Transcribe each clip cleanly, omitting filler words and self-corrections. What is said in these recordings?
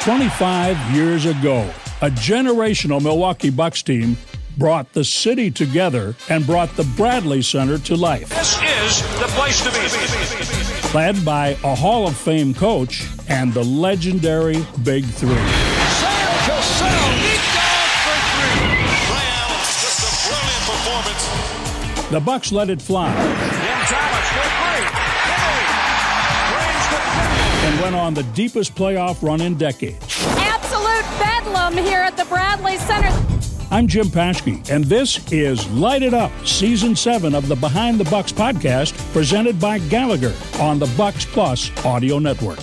25 years ago, a generational Milwaukee Bucks team brought the city together and brought the Bradley Center to life. This is the place to be. Led by a Hall of Fame coach and the legendary Big Three. Sam Cassell, deep down for three. Ray Allen, just a brilliant performance. The Bucks let it fly. Jim Thomas for three. Range to 50. And went on the deepest playoff run in decades. Absolute bedlam here at the Bradley Center. I'm Jim Paschke, and this is Light It Up, Season 7 of the Behind the Bucks podcast, presented by Gallagher on the Bucks Plus Audio Network.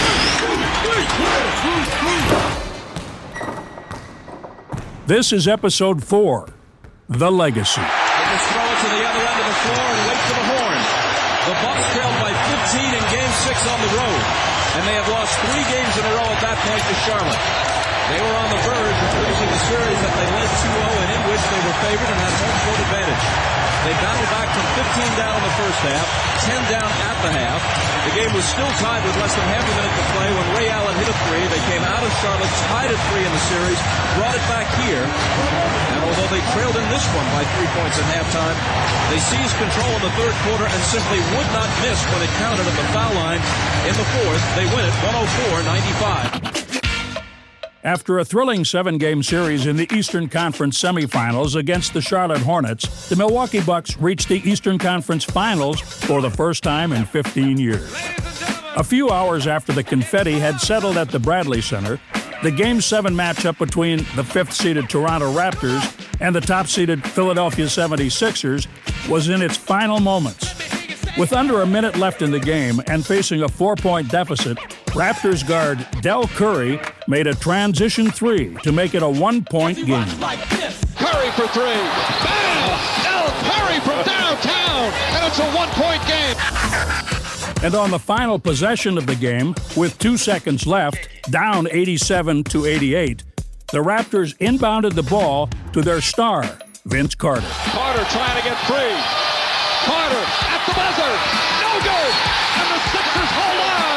This is Episode 4, The Legacy. They just throw it to the other end of the floor and wait for the horn. The Bucks trailed by 15 in Game 6 on the road, and they have lost 3 games in a row at that point to Charlotte. They were on the verge of losing the series that they led 2-0 and in which they were favored and had home court advantage. They battled back from 15 down in the first half, 10 down at the half. The game was still tied with less than half a minute to play when Ray Allen hit a three. They came out of Charlotte, tied at 3 in the series, brought it back here. And although they trailed in this one by 3 points at halftime, they seized control in the third quarter and simply would not miss when it counted at the foul line. In the fourth, they win it 104-95. After a thrilling 7-game series in the Eastern Conference semifinals against the Charlotte Hornets, the Milwaukee Bucks reached the Eastern Conference Finals for the first time in 15 years. A few hours after the confetti had settled at the Bradley Center, the Game 7 matchup between the 5th-seeded Toronto Raptors and the top-seeded Philadelphia 76ers was in its final moments. With under a minute left in the game and facing a 4-point deficit, Raptors guard Del Curry made a transition 3 to make it a 1-point game. Curry for 3. Bam! Del Curry from downtown, and it's a 1-point game. And on the final possession of the game, with 2 seconds left, down 87-88, the Raptors inbounded the ball to their star, Vince Carter. Carter trying to get free. Carter at the buzzer. No good. And the Sixers hold on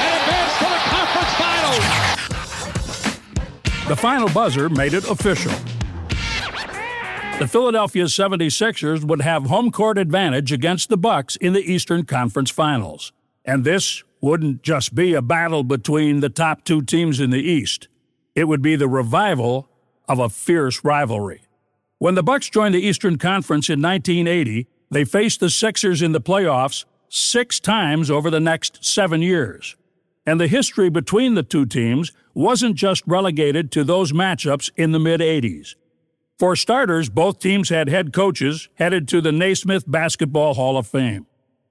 and advance to the conference finals. The final buzzer made it official. The Philadelphia 76ers would have home court advantage against the Bucks in the Eastern Conference Finals. And this wouldn't just be a battle between the top 2 teams in the East. It would be the revival of a fierce rivalry. When the Bucks joined the Eastern Conference in 1980, they faced the Sixers in the playoffs 6 times over the next 7 years. And the history between the 2 teams wasn't just relegated to those matchups in the mid-'80s. For starters, both teams had head coaches headed to the Naismith Basketball Hall of Fame.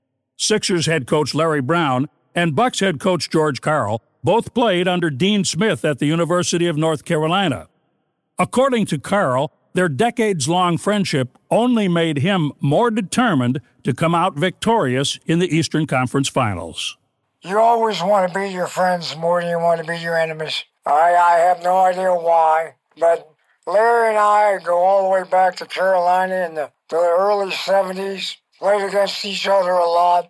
Sixers head coach Larry Brown and Bucks head coach George Karl both played under Dean Smith at the University of North Carolina. According to Karl, their decades-long friendship only made him more determined to come out victorious in the Eastern Conference Finals. You always want to beat your friends more than you want to beat your enemies. I have no idea why, but Larry and I go all the way back to Carolina in the early 70s, played against each other a lot,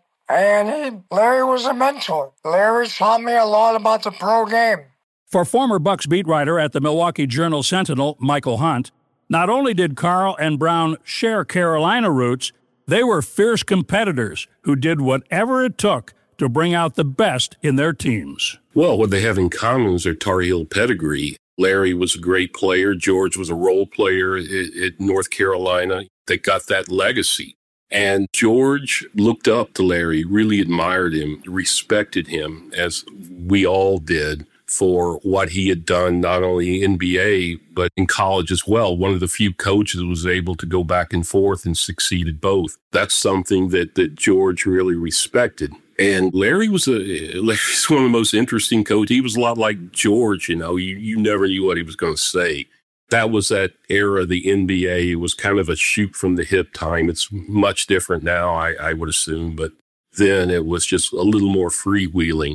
and Larry was a mentor. Larry taught me a lot about the pro game. For former Bucks beat writer at the Milwaukee Journal-Sentinel, Michael Hunt, not only did Karl and Brown share Carolina roots, they were fierce competitors who did whatever it took to bring out the best in their teams. Well, what they have in common is their Tar Heel pedigree. Larry was a great player. George was a role player at North Carolina. They got that legacy. And George looked up to Larry, really admired him, respected him, as we all did, for what he had done, not only NBA, but in college as well. One of the few coaches was able to go back and forth and succeed at both. That's something that George really respected. And Larry was one of the most interesting coaches. He was a lot like George, you know. You never knew what he was going to say. That was that era of the NBA. It was kind of a shoot from the hip time. It's much different now, I would assume. But then it was just a little more freewheeling.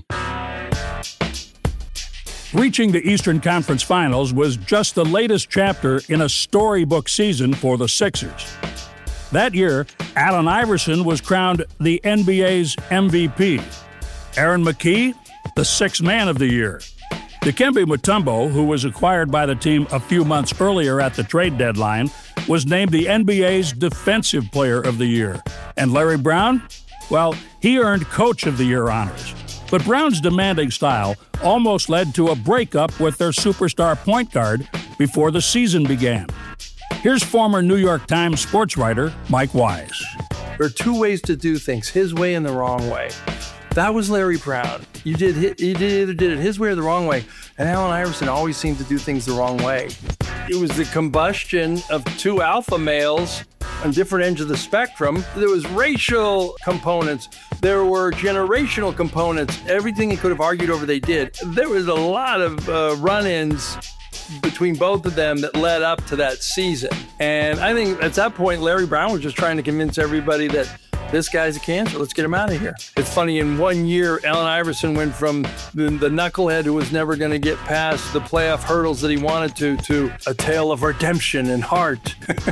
Reaching the Eastern Conference Finals was just the latest chapter in a storybook season for the Sixers. That year, Allen Iverson was crowned the NBA's MVP. Aaron McKie, the Sixth Man of the Year. Dikembe Mutombo, who was acquired by the team a few months earlier at the trade deadline, was named the NBA's Defensive Player of the Year. And Larry Brown? Well, he earned Coach of the Year honors. But Brown's demanding style almost led to a breakup with their superstar point guard before the season began. Here's former New York Times sports writer Mike Wise. There are two ways to do things, his way and the wrong way. That was Larry Brown. You either did it his way or the wrong way. And Allen Iverson always seemed to do things the wrong way. It was the combustion of two alpha males on different ends of the spectrum. There was racial components. There were generational components. Everything he could have argued over, they did. There was a lot of run-ins between both of them that led up to that season. And I think at that point, Larry Brown was just trying to convince everybody that this guy's a cancer. Let's get him out of here. It's funny, in 1 year, Allen Iverson went from the knucklehead who was never going to get past the playoff hurdles that he wanted to a tale of redemption and heart.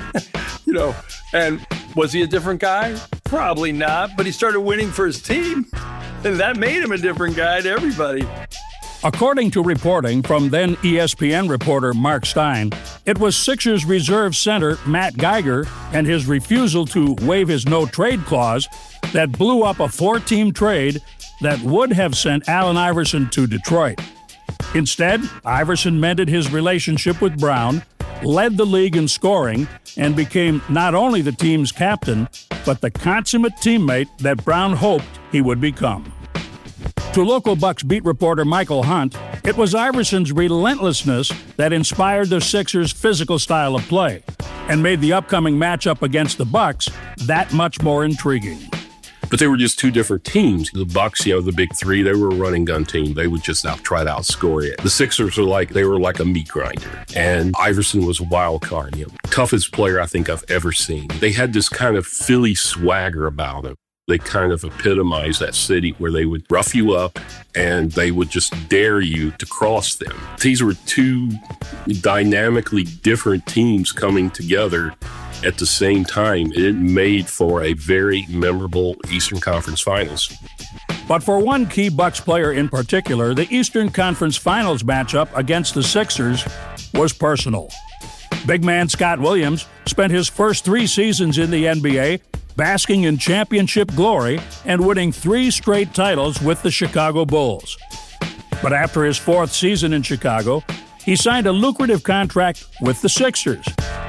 And was he a different guy? Probably not, but he started winning for his team. And that made him a different guy to everybody. According to reporting from then ESPN reporter Mark Stein, it was Sixers reserve center Matt Geiger and his refusal to waive his no-trade clause that blew up a 4-team trade that would have sent Allen Iverson to Detroit. Instead, Iverson mended his relationship with Brown, led the league in scoring, and became not only the team's captain, but the consummate teammate that Brown hoped he would become. To local Bucks beat reporter Michael Hunt, it was Iverson's relentlessness that inspired the Sixers' physical style of play and made the upcoming matchup against the Bucks that much more intriguing. But they were just two different teams. The Bucks, the big three, they were a running gun team. They would just try to outscore it. The Sixers were like a meat grinder. And Iverson was a wild card. Toughest player I think I've ever seen. They had this kind of Philly swagger about them. They kind of epitomized that city where they would rough you up and they would just dare you to cross them. These were two dynamically different teams coming together at the same time. It made for a very memorable Eastern Conference Finals. But for one key Bucks player in particular, the Eastern Conference Finals matchup against the Sixers was personal. Big man Scott Williams spent his first 3 seasons in the NBA basking in championship glory and winning 3 straight titles with the Chicago Bulls. But after his 4th season in Chicago, he signed a lucrative contract with the Sixers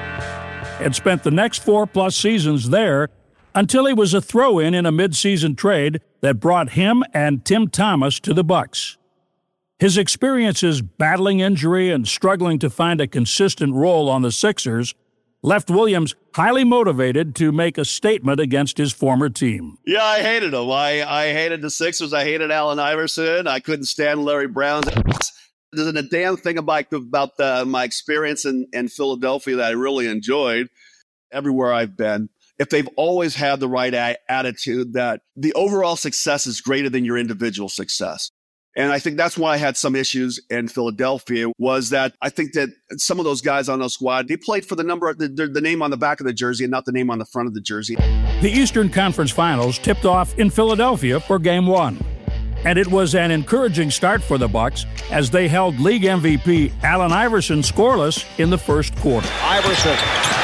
and spent the next 4+ seasons there until he was a throw-in in a mid-season trade that brought him and Tim Thomas to the Bucks. His experiences battling injury and struggling to find a consistent role on the Sixers left Williams highly motivated to make a statement against his former team. Yeah, I hated him. I hated the Sixers. I hated Allen Iverson. I couldn't stand Larry Brown. There's a damn thing about my experience in Philadelphia that I really enjoyed. Everywhere I've been, if they've always had the right attitude that the overall success is greater than your individual success. And I think that's why I had some issues in Philadelphia, was that I think that some of those guys on the squad, they played for the name on the back of the jersey and not the name on the front of the jersey. The Eastern Conference Finals tipped off in Philadelphia for Game 1. And it was an encouraging start for the Bucks as they held league MVP Allen Iverson scoreless in the first quarter. Iverson.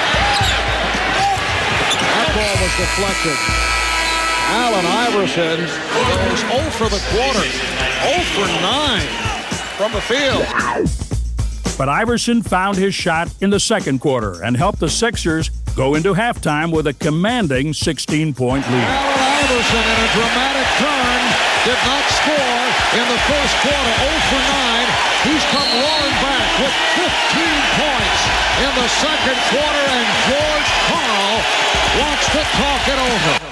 That ball was deflected. Allen Iverson goes 0 for the quarter. 0 for 9 from the field. But Iverson found his shot in the second quarter and helped the Sixers go into halftime with a commanding 16-point lead. Allen Iverson, in a dramatic turn, did not score in the first quarter. 0 for 9. He's come roaring back with 15 points in the second quarter, and George Karl wants to talk it over.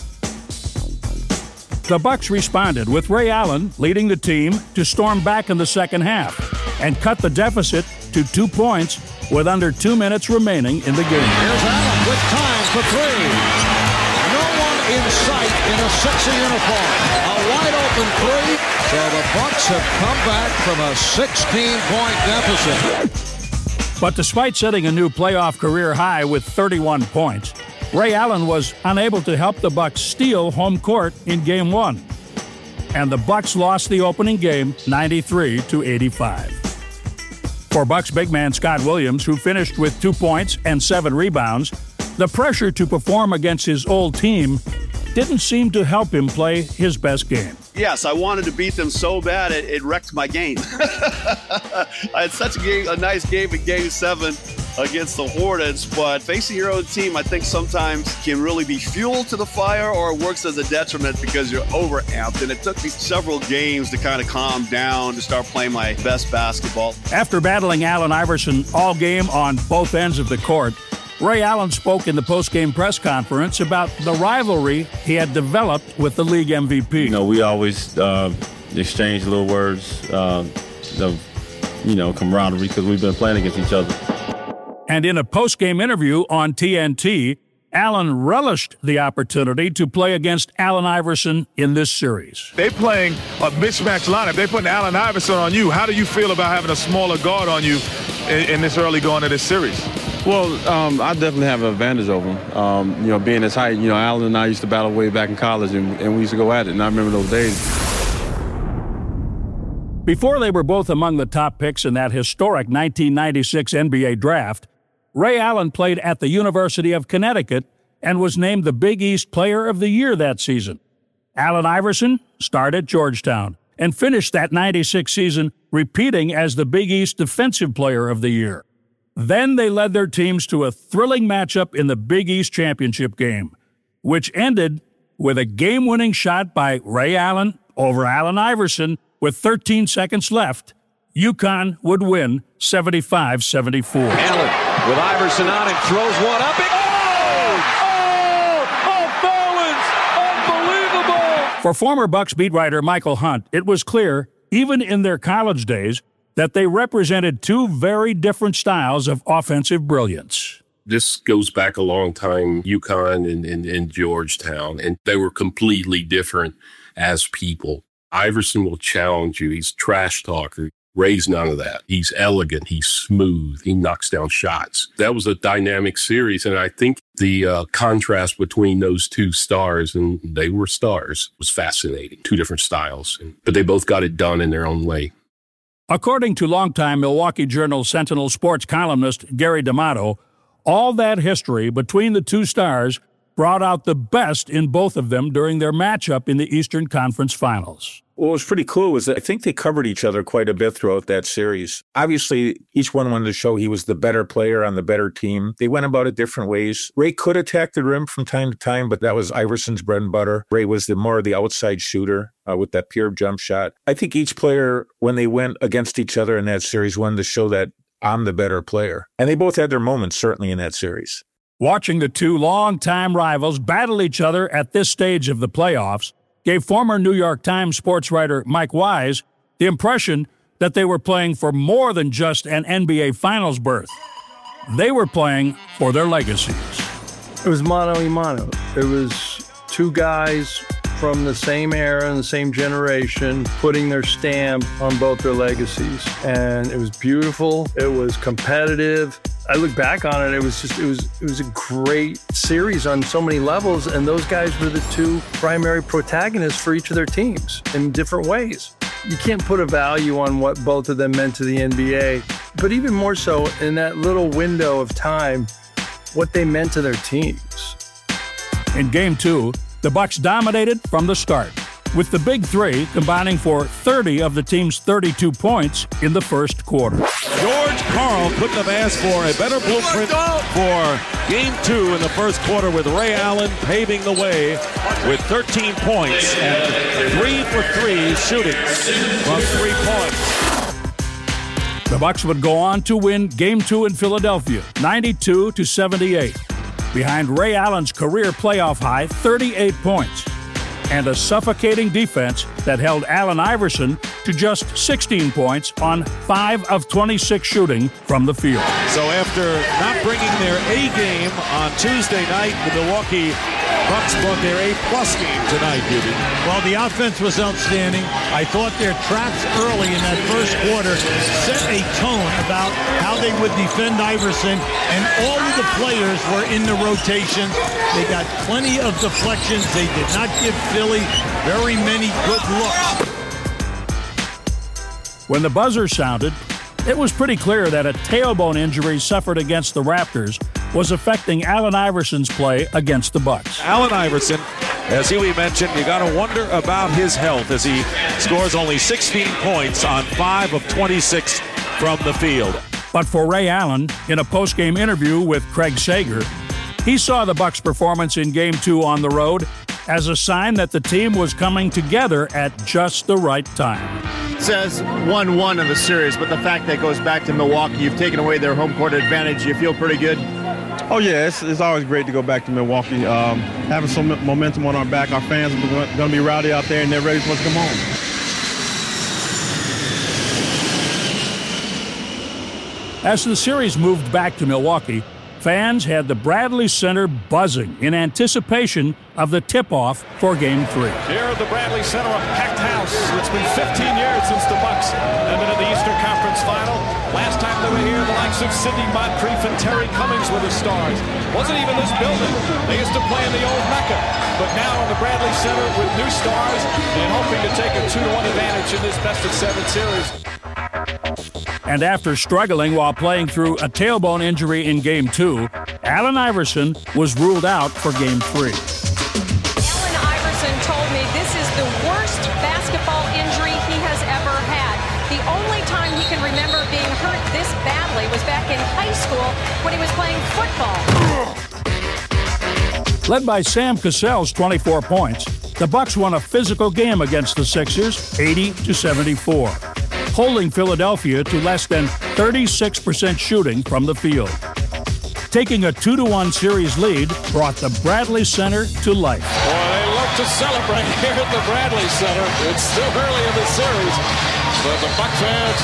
The Bucks responded with Ray Allen leading the team to storm back in the second half and cut the deficit to 2 points with under 2 minutes remaining in the game. Here's Allen with time for 3. No one in sight in a Sixer uniform. A wide open 3. So the Bucks have come back from a 16-point deficit. But despite setting a new playoff career high with 31 points, Ray Allen was unable to help the Bucks steal home court in Game 1. and the Bucks lost the opening game 93-85. For Bucks big man Scott Williams, who finished with 2 points and 7 rebounds, the pressure to perform against his old team didn't seem to help him play his best game. Yes, I wanted to beat them so bad it wrecked my game. I had such a nice game in Game 7 against the Hornets, but facing your own team, I think sometimes can really be fuel to the fire, or it works as a detriment because you're overamped. And it took me several games to kind of calm down, to start playing my best basketball. After battling Allen Iverson all game on both ends of the court, Ray Allen spoke in the post-game press conference about the rivalry he had developed with the league MVP. You know, we always exchange little words of, camaraderie because we've been playing against each other. And in a post-game interview on TNT, Allen relished the opportunity to play against Allen Iverson in this series. They're playing a mismatch lineup. They're putting Allen Iverson on you. How do you feel about having a smaller guard on you in this early going of this series? Well, I definitely have an advantage over him. Being his height, Allen and I used to battle way back in college, and we used to go at it, and I remember those days. Before they were both among the top picks in that historic 1996 NBA draft, Ray Allen played at the University of Connecticut and was named the Big East Player of the Year that season. Allen Iverson starred at Georgetown and finished that 96 season repeating as the Big East Defensive Player of the Year. Then they led their teams to a thrilling matchup in the Big East Championship game, which ended with a game-winning shot by Ray Allen over Allen Iverson with 13 seconds left. UConn would win 75-74. Allen with Iverson on and throws one up. Unbelievable! For former Bucks beat writer Michael Hunt, it was clear, even in their college days, that they represented two very different styles of offensive brilliance. This goes back a long time, UConn and Georgetown, and they were completely different as people. Iverson will challenge you. He's a trash talker. Ray's none of that. He's elegant. He's smooth. He knocks down shots. That was a dynamic series, and I think the contrast between those two stars, and they were stars, was fascinating. Two different styles, but they both got it done in their own way. According to longtime Milwaukee Journal Sentinel sports columnist Gary D'Amato, all that history between the two stars brought out the best in both of them during their matchup in the Eastern Conference Finals. What was pretty cool was that I think they covered each other quite a bit throughout that series. Obviously, each one wanted to show he was the better player on the better team. They went about it different ways. Ray could attack the rim from time to time, but that was Iverson's bread and butter. Ray was more the outside shooter with that pure jump shot. I think each player, when they went against each other in that series, wanted to show that I'm the better player. And they both had their moments, certainly, in that series. Watching the two longtime rivals battle each other at this stage of the playoffs gave former New York Times sports writer Mike Wise the impression that they were playing for more than just an NBA Finals berth. They were playing for their legacies. It was mano a mano. It was two guys from the same era and the same generation putting their stamp on both their legacies. And it was beautiful. It was competitive. I look back on it, it was a great series on so many levels, and those guys were the two primary protagonists for each of their teams in different ways. You can't put a value on what both of them meant to the NBA, but even more so in that little window of time, what they meant to their teams. In Game 2, the Bucks dominated from the start, with the Big Three combining for 30 of the team's 32 points in the first quarter. George Karl couldn't have asked for a better blueprint for Game 2 in the first quarter, with Ray Allen paving the way with 13 points and 3 for 3 shooting from 3 points. The Bucks would go on to win Game 2 in Philadelphia, 92-78, behind Ray Allen's career playoff high 38 points. And a suffocating defense that held Allen Iverson to just 16 points on 5 of 26 shooting from the field. So after not bringing their A game on Tuesday night, the Milwaukee Bucks brought their A-plus game tonight, Beauty. Well, the offense was outstanding. I thought their traps early in that first quarter set a tone about how they would defend Iverson, and all of the players were in the rotation. They got plenty of deflections. They did not give Philly very many good looks. When the buzzer sounded, it was pretty clear that a tailbone injury suffered against the Raptors was affecting Allen Iverson's play against the Bucks. Allen Iverson, as Huey mentioned, you got to wonder about his health as he scores only 16 points on 5 of 26 from the field. But for Ray Allen, in a post-game interview with Craig Sager, he saw the Bucks' performance in Game 2 on the road as a sign that the team was coming together at just the right time. It says 1-1 in the series, but the fact that it goes back to Milwaukee, you've taken away their home court advantage. You feel pretty good? Oh, yeah, it's always great to go back to Milwaukee. Having some momentum on our back, our fans are going to be rowdy out there, and they're ready for us to come home. As the series moved back to Milwaukee, fans had the Bradley Center buzzing in anticipation of the tip-off for Game 3. Here at the Bradley Center, a packed house. It's been 15 years since the Bucks have been in the Eastern Conference Final. Last time they were here, the likes of Sidney Moncrief and Terry Cummings were the stars. Wasn't even this building. They used to play in the old Mecca. But now in the Bradley Center with new stars and hoping to take a 2-1 advantage in this best-of-7 series. And after struggling while playing through a tailbone injury in Game 2, Allen Iverson was ruled out for Game 3. Allen Iverson told me this is the worst basketball injury he has ever had. The only time he can remember being hurt this badly was back in high school when he was playing football. Led by Sam Cassell's 24 points, the Bucks won a physical game against the Sixers, 80-74. Holding Philadelphia to less than 36% shooting from the field. Taking a 2-1 series lead brought the Bradley Center to life. Boy, they love to celebrate here at the Bradley Center. It's still early in the series, but the Bucks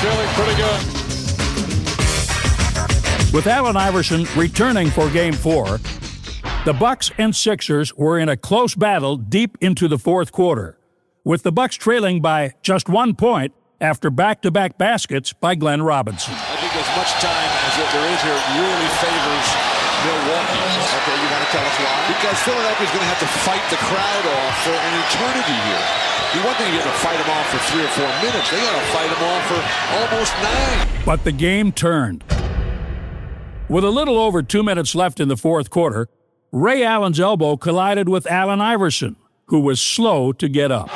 fans feeling pretty good. With Allen Iverson returning for Game 4, the Bucks and Sixers were in a close battle deep into the fourth quarter, with the Bucks trailing by just 1 point after back-to-back baskets by Glenn Robinson. I think as much time as there is here really favors Milwaukee. Okay, you want to tell us why? Because Philadelphia's going to have to fight the crowd off for an eternity here. You want them to get to fight them off for 3 or 4 minutes. They got to fight them off for almost 9. But the game turned. With a little over 2 minutes left in the fourth quarter, Ray Allen's elbow collided with Allen Iverson, who was slow to get up.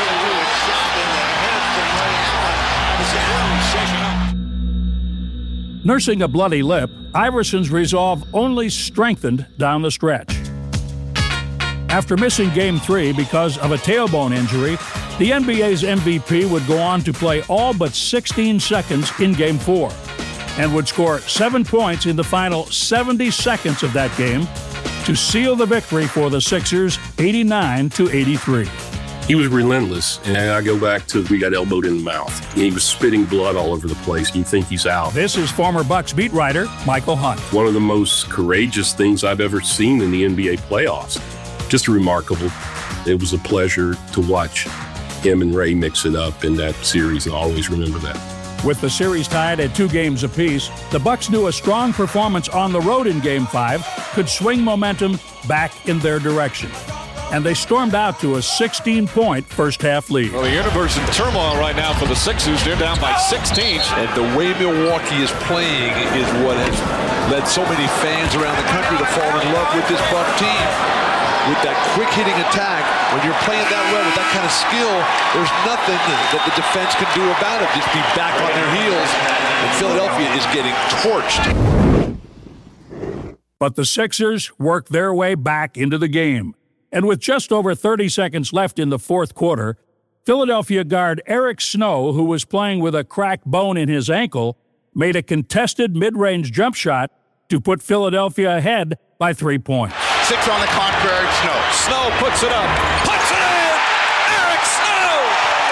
Nursing a bloody lip, Iverson's resolve only strengthened down the stretch. After missing Game 3 because of a tailbone injury, the NBA's MVP would go on to play all but 16 seconds in Game 4 and would score 7 points in the final 70 seconds of that game to seal the victory for the Sixers 89-83. He was relentless, and I go back to we got elbowed in the mouth. He was spitting blood all over the place. You think he's out. This is former Bucks beat writer Michael Hunt. One of the most courageous things I've ever seen in the NBA playoffs. Just remarkable. It was a pleasure to watch him and Ray mix it up in that series. I'll always remember that. With the series tied at 2 games apiece, the Bucks knew a strong performance on the road in Game 5 could swing momentum back in their direction. And they stormed out to a 16-point first-half lead. Well, the universe in turmoil right now for the Sixers. They're down by 16. And the way Milwaukee is playing is what has led so many fans around the country to fall in love with this Buck team. With that quick-hitting attack, when you're playing that well with that kind of skill, there's nothing that the defense can do about it. Just be back on their heels, and Philadelphia is getting torched. But the Sixers worked their way back into the game. And with just over 30 seconds left in the fourth quarter, Philadelphia guard Eric Snow, who was playing with a cracked bone in his ankle, made a contested mid-range jump shot to put Philadelphia ahead by 3 points. 6 on the clock for Eric Snow. Snow puts it up. Puts it in! Eric Snow!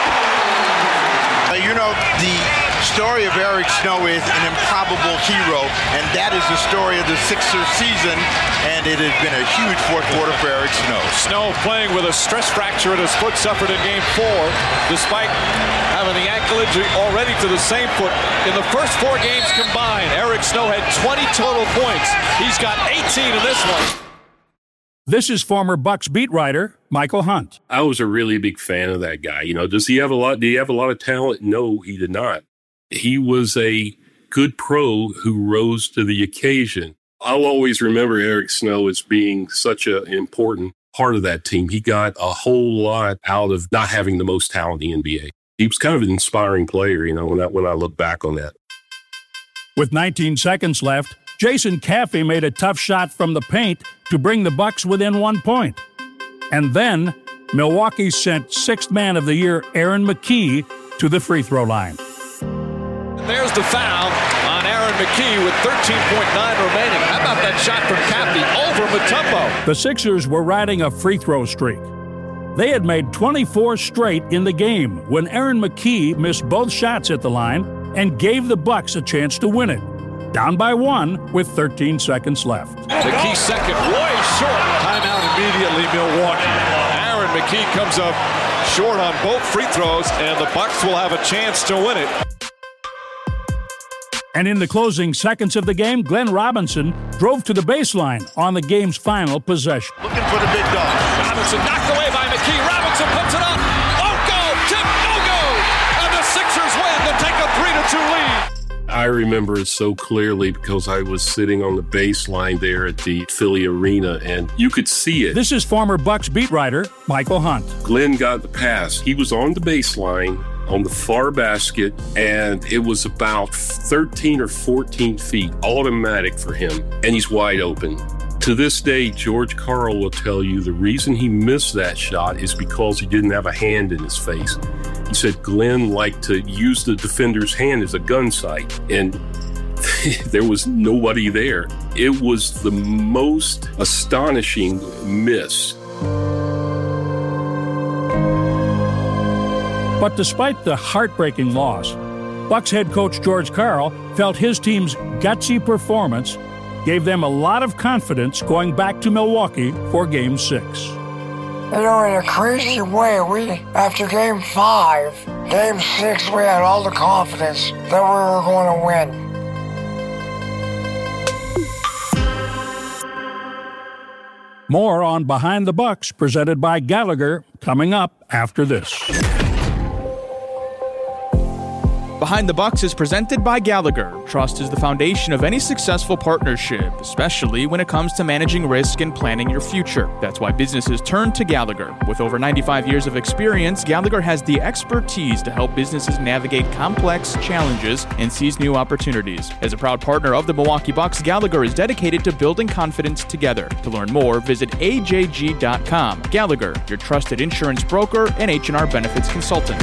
You know, the story of Eric Snow is an improbable hero, and that is the story of the Sixers season, and it has been a huge fourth quarter for Eric Snow. Snow playing with a stress fracture at his foot suffered in Game 4, despite having the ankle injury already to the same foot. In the first 4 games combined, Eric Snow had 20 total points. He's got 18 in this one. This is former Bucks beat writer Michael Hunt. I was a really big fan of that guy. Did he have a lot of talent? No, he did not. He was a good pro who rose to the occasion. I'll always remember Eric Snow as being such an important part of that team. He got a whole lot out of not having the most talent in the NBA. He was kind of an inspiring player, when I look back on that. With 19 seconds left, Jason Caffey made a tough shot from the paint to bring the Bucks within 1 point. And then, Milwaukee sent sixth man of the year Aaron McKie to the free throw line. There's the foul on Aaron McKie with 13.9 remaining. How about that shot from Caffey over Mutombo? The Sixers were riding a free throw streak. They had made 24 straight in the game when Aaron McKie missed both shots at the line and gave the Bucks a chance to win it. Down by 1 with 13 seconds left. McKie second, way short. Timeout immediately, Milwaukee. Aaron McKie comes up short on both free throws, and the Bucks will have a chance to win it. And in the closing seconds of the game, Glenn Robinson drove to the baseline on the game's final possession. Looking for the big dog. Robinson knocked away by McKie. Robinson puts it up. Oh, go! Tip, no go! And the Sixers win to take a 3-2 lead. I remember it so clearly because I was sitting on the baseline there at the Philly Arena, and you could see it. This is former Bucks beat writer Michael Hunt. Glenn got the pass. He was on the baseline on the far basket, and it was about 13 or 14 feet, automatic for him, and he's wide open. To this day, George Karl will tell you the reason he missed that shot is because he didn't have a hand in his face. He said Glenn liked to use the defender's hand as a gun sight, and there was nobody there. It was the most astonishing miss. But despite the heartbreaking loss, Bucks head coach George Karl felt his team's gutsy performance gave them a lot of confidence going back to Milwaukee for Game 6. In a crazy way, after Game 5, Game 6, we had all the confidence that we were going to win. More on Behind the Bucks, presented by Gallagher, coming up after this. Behind the Bucks is presented by Gallagher. Trust is the foundation of any successful partnership, especially when it comes to managing risk and planning your future. That's why businesses turn to Gallagher. With over 95 years of experience, Gallagher has the expertise to help businesses navigate complex challenges and seize new opportunities. As a proud partner of the Milwaukee Bucks, Gallagher is dedicated to building confidence together. To learn more, visit ajg.com. Gallagher, your trusted insurance broker and H&R benefits consultant.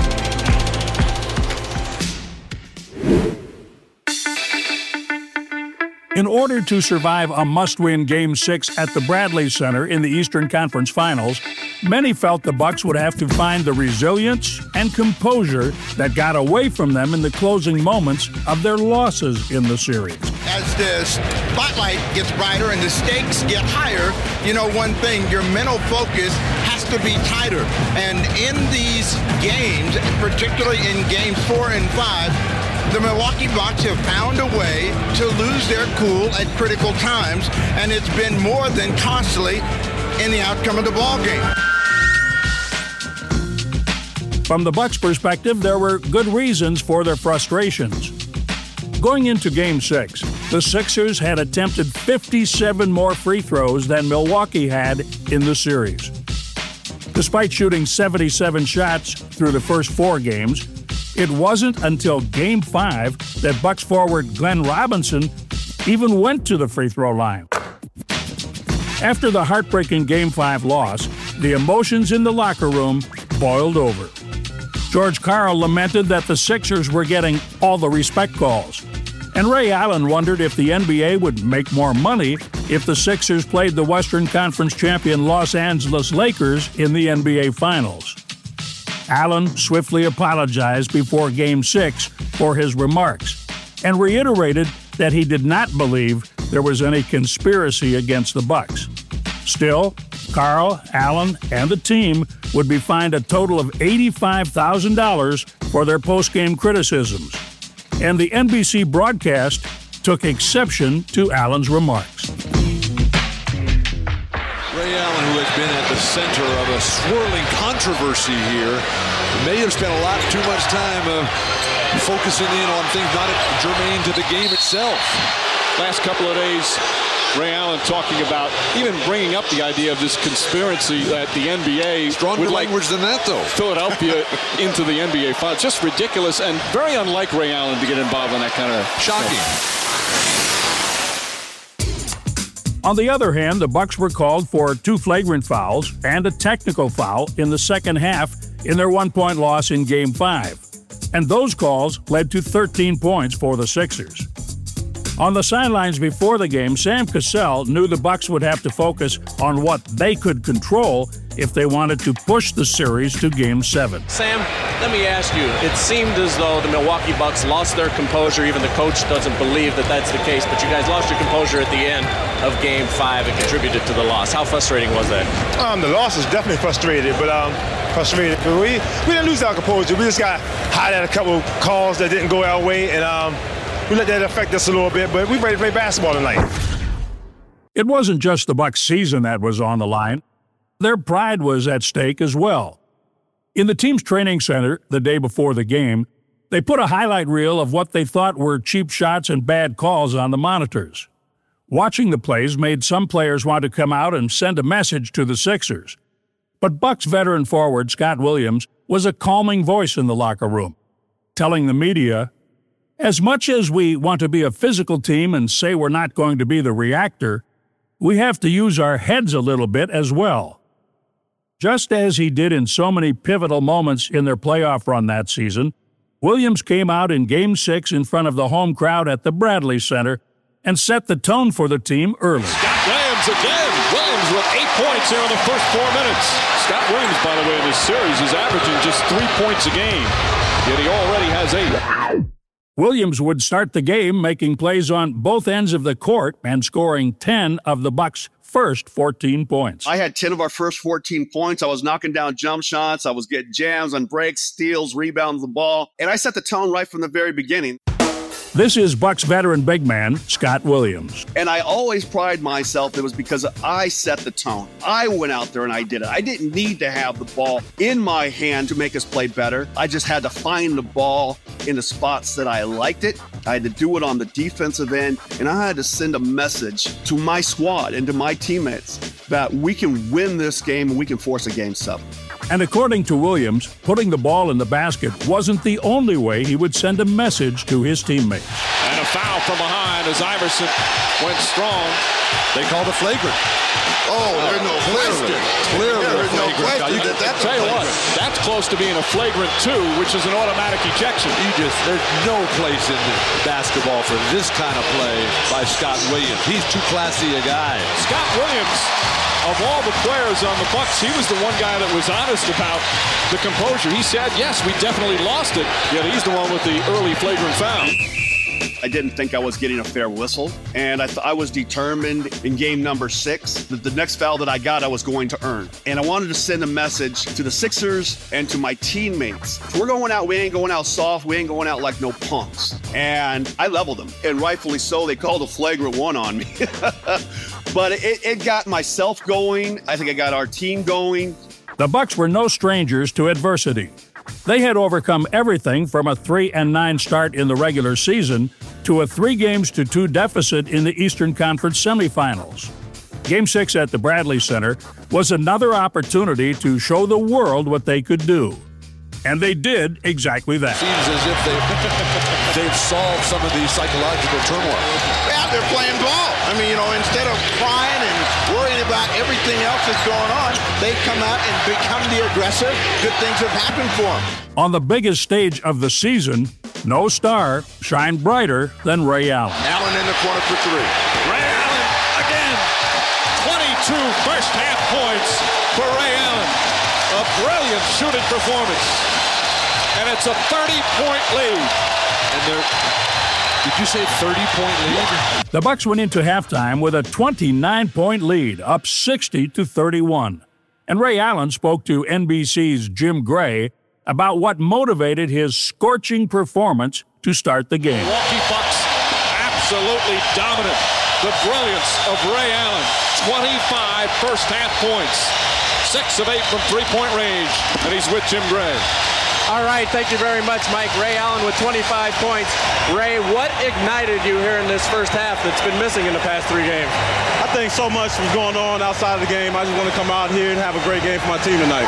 In order to survive a must-win Game 6 at the Bradley Center in the Eastern Conference Finals, many felt the Bucks would have to find the resilience and composure that got away from them in the closing moments of their losses in the series. As the spotlight gets brighter and the stakes get higher, one thing, your mental focus has to be tighter. And in these games, particularly in Games 4 and 5, the Milwaukee Bucks have found a way to lose their cool at critical times, and it's been more than costly in the outcome of the ball game. From the Bucks' perspective, there were good reasons for their frustrations. Going into Game 6, the Sixers had attempted 57 more free throws than Milwaukee had in the series. Despite shooting 77 shots through the first 4 games, it wasn't until Game 5 that Bucks forward Glenn Robinson even went to the free throw line. After the heartbreaking Game 5 loss, the emotions in the locker room boiled over. George Karl lamented that the Sixers were getting all the respect calls, and Ray Allen wondered if the NBA would make more money if the Sixers played the Western Conference champion Los Angeles Lakers in the NBA Finals. Allen swiftly apologized before Game 6 for his remarks and reiterated that he did not believe there was any conspiracy against the Bucks. Still, Karl, Allen, and the team would be fined a total of $85,000 for their post-game criticisms, and the NBC broadcast took exception to Allen's remarks. Ray Ray Allen, who has been at the center of a swirling controversy here, may have spent a lot too much time focusing in on things not germane to the game itself. Last couple of days, Ray Allen talking about even bringing up the idea of this conspiracy that the NBA stronger would language than that, though. Philadelphia into the NBA Finals. Just ridiculous and very unlike Ray Allen to get involved in that kind of shocking. On the other hand, the Bucks were called for 2 flagrant fouls and a technical foul in the second half in their 1-point loss in Game 5. And those calls led to 13 points for the Sixers. On the sidelines before the game, Sam Cassell knew the Bucks would have to focus on what they could control if they wanted to push the series to Game 7. Sam, let me ask you, it seemed as though the Milwaukee Bucks lost their composure. Even the coach doesn't believe that that's the case, but you guys lost your composure at the end of Game 5 and contributed to the loss. How frustrating was that? The loss is definitely frustrated, but frustrated. We didn't lose our composure. We just got hot at a couple calls that didn't go our way, and we let that affect us a little bit, but we ready to play basketball tonight. It wasn't just the Bucks' season that was on the line. Their pride was at stake as well. In the team's training center the day before the game, they put a highlight reel of what they thought were cheap shots and bad calls on the monitors. Watching the plays made some players want to come out and send a message to the Sixers. But Bucks veteran forward Scott Williams was a calming voice in the locker room, telling the media, "As much as we want to be a physical team and say we're not going to be the reactor, we have to use our heads a little bit as well." Just as he did in so many pivotal moments in their playoff run that season, Williams came out in Game 6 in front of the home crowd at the Bradley Center and set the tone for the team early. Scott Williams again. Williams with 8 points here in the first 4 minutes. Scott Williams, by the way, in this series is averaging just 3 points a game, yet he already has 8. Williams would start the game making plays on both ends of the court and scoring 10 of the Bucks' first 14 points. I had 10 of our first 14 points. I was knocking down jump shots. I was getting jams on breaks, steals, rebounds the ball. And I set the tone right from the very beginning. This is Bucks veteran big man, Scott Williams. And I always pride myself. It was because I set the tone. I went out there and I did it. I didn't need to have the ball in my hand to make us play better. I just had to find the ball in the spots that I liked it. I had to do it on the defensive end. And I had to send a message to my squad and to my teammates that we can win this game and we can force a Game 7. And according to Williams, putting the ball in the basket wasn't the only way he would send a message to his teammates. And a foul from behind as Iverson went strong. They called a flagrant. Oh, there's no question. Clearly There's no question that that's tell you what, that's close to being a flagrant 2, which is an automatic ejection. There's no place in basketball for this kind of play by Scott Williams. He's too classy a guy. Scott Williams, of all the players on the Bucks, he was the one guy that was honest about the composure. He said, yes, we definitely lost it, yet he's the one with the early flagrant foul. I didn't think I was getting a fair whistle, and I was determined in game number 6 that the next foul that I got, I was going to earn. And I wanted to send a message to the Sixers and to my teammates. If we're going out, we ain't going out soft. We ain't going out like no punks. And I leveled them, and rightfully so. They called a flagrant 1 on me. But it got myself going. I think it got our team going. The Bucks were no strangers to adversity. They had overcome everything from a 3-9 start in the regular season to a 3-2 deficit in the Eastern Conference semifinals. Game 6 at the Bradley Center was another opportunity to show the world what they could do. And they did exactly that. Seems as if they've solved some of the psychological turmoil. Yeah, they're playing ball. I mean, instead of crying and worrying about everything else that's going on, they come out and become the aggressor. Good things have happened for them. On the biggest stage of the season, no star shined brighter than Ray Allen. Allen in the corner for 3. Ray Allen again. 22 first-half points for Ray Allen. A brilliant shooting performance. And it's a 30-point lead. Did you say 30-point lead? The Bucks went into halftime with a 29-point lead, up 60-31. And Ray Allen spoke to NBC's Jim Gray about what motivated his scorching performance to start the game. Milwaukee Bucks absolutely dominant. the brilliance of Ray Allen. 25 first-half points. 6 of 8 from three-point range, and he's with Jim Gray. All right, thank you very much, Mike. Ray Allen with 25 points. Ray, what ignited you here in this first half that's been missing in the past 3 games? I think so much was going on outside of the game. I just want to come out here and have a great game for my team tonight.